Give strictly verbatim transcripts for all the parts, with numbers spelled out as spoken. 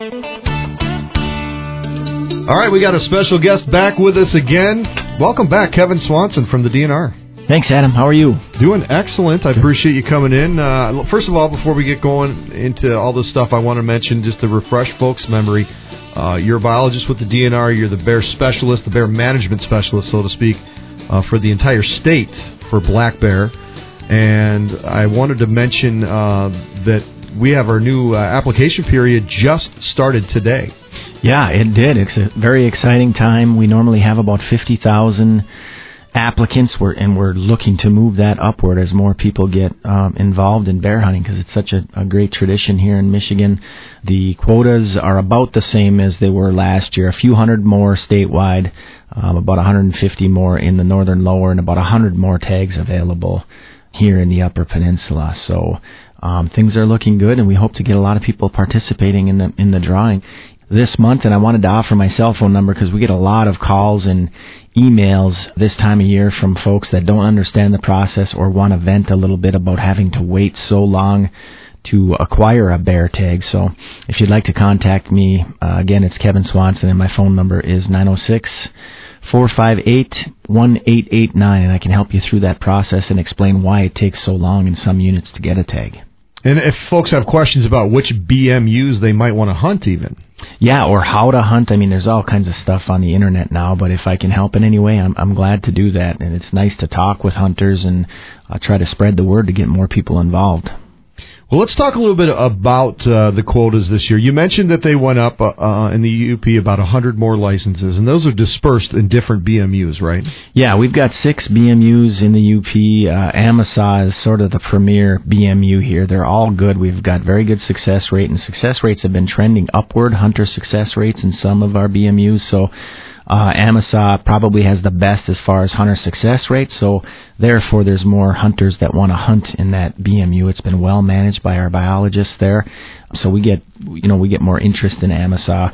All right, we got a special guest back with us again. Welcome back, Kevin Swanson from the D N R. Thanks, Adam. How are you? Doing excellent. I appreciate you coming in. Uh, first of all, before we get going into all this stuff, I want to mention, just to refresh folks' memory, uh, you're a biologist with the D N R. You're the bear specialist, the bear management specialist, so to speak, uh, for the entire state for black bear. And I wanted to mention uh, that we have our new uh, application period just started today. Yeah, it did. It's a very exciting time. We normally have about fifty thousand applicants, we're, and we're looking to move that upward as more people get um, involved in bear hunting, because it's such a, a great tradition here in Michigan. The quotas are about the same as they were last year, a few hundred more statewide, um, about one hundred fifty more in the northern lower, and about one hundred more tags available here in the Upper Peninsula. So um, things are looking good, and we hope to get a lot of people participating in the in the drawing this month. And I wanted to offer my cell phone number because we get a lot of calls and emails this time of year from folks that don't understand the process or want to vent a little bit about having to wait so long to acquire a bear tag. So if you'd like to contact me, uh, again, it's Kevin Swanson, and my phone number is nine oh six, four five eight, one eight eight nine, and I can help you through that process and explain why it takes so long in some units to get a tag. And if folks have questions about which B M Us they might want to hunt even. Yeah, or how to hunt. I mean, there's all kinds of stuff on the internet now, but if I can help in any way, I'm, I'm glad to do that. And it's nice to talk with hunters and uh, try to spread the word to get more people involved. Well, let's talk a little bit about uh, the quotas this year. You mentioned that they went up uh, in the U P about one hundred more licenses, and those are dispersed in different B M Us, right? Yeah, we've got six B M Us in the U P. Uh, Amasa is sort of the premier B M U here. They're all good. We've got very good success rate, and success rates have been trending upward, hunter success rates in some of our B M Us. So Uh, Amasa probably has the best as far as hunter success rate, so therefore there's more hunters that want to hunt in that B M U. It's been well managed by our biologists there, so we get you know we get more interest in Amasa.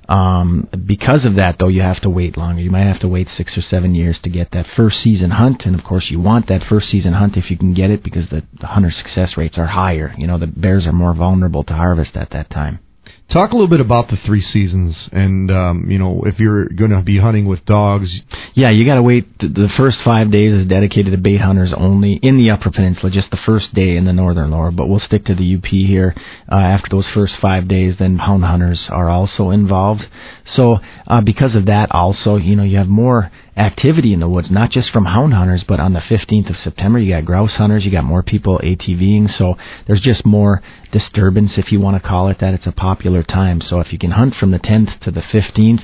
Um, because of that, though, you have to wait longer. You might have to wait six or seven years to get that first season hunt, and of course you want that first season hunt if you can get it, because the, the hunter success rates are higher. You know, the bears are more vulnerable to harvest at that time. Talk a little bit about the three seasons, and um, you know, if you're going to be hunting with dogs. Yeah, you got to wait. The first five days is dedicated to bait hunters only in the Upper Peninsula. Just the first day in the northern lower, but we'll stick to the U P here. Uh, after those first five days, then hound hunters are also involved. So uh, because of that, also, you know, you have more activity in the woods, not just from hound hunters, but on the fifteenth of September, you got grouse hunters, you got more people ATVing, so there's just more disturbance, if you want to call it that. It's a popular time, so if you can hunt from the tenth to the fifteenth,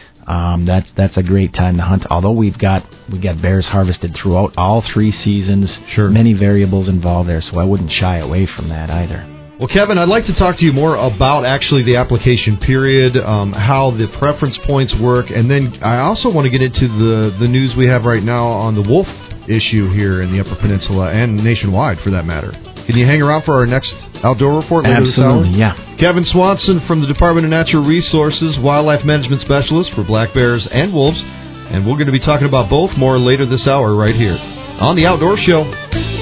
um, that's that's a great time to hunt. Although we've got we got bears harvested throughout all three seasons, sure, many variables involved there, so I wouldn't shy away from that either. Well, Kevin, I'd like to talk to you more about actually the application period, um, how the preference points work, and then I also want to get into the, the news we have right now on the wolf issue here in the Upper Peninsula and nationwide, for that matter. Can you hang around for our next outdoor report later this hour? Absolutely, yeah. Kevin Swanson from the Department of Natural Resources, Wildlife Management Specialist for black bears and wolves, and we're going to be talking about both more later this hour right here on The Outdoor Show.